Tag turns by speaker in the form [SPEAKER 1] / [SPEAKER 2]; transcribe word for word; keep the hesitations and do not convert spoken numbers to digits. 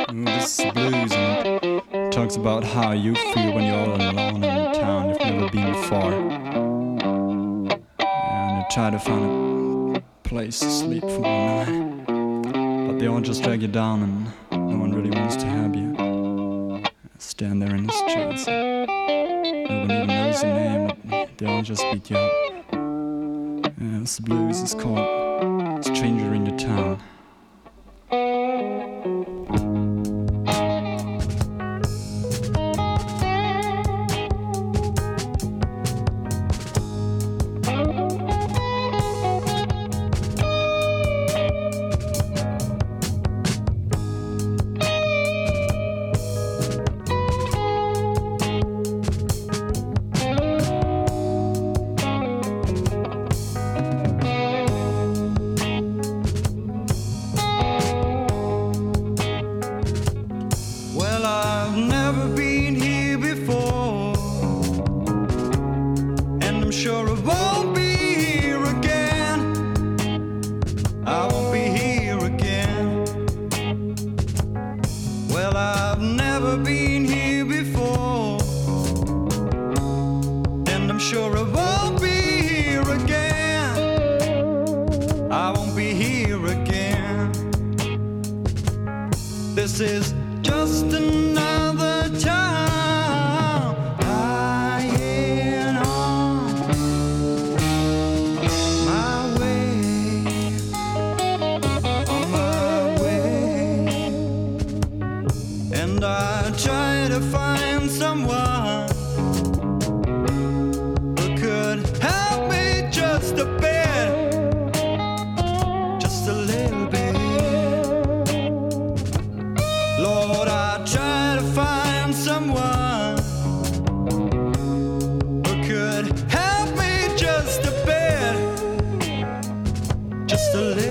[SPEAKER 1] Ooh, this is blues, and it talks about how you feel when you're all alone in a town you've never been before. And you try to find a place to sleep for the night, but they all just drag you down and no one really wants to have you. Stand there in the streets, and no one even knows your name, but they all just beat you up. Yeah, this blues is called Stranger in the Town.
[SPEAKER 2] Well, I've never been here before, and I'm sure I won't be here again. I won't be here again. Well, I've never been here before, and I'm sure I won't be here again. I won't be here again. This is just another town lying on my way, on my way. And I try to find someone who could help me just a bit, just a little bit. Lord, I try to find someone who could help me just a bit, just a little.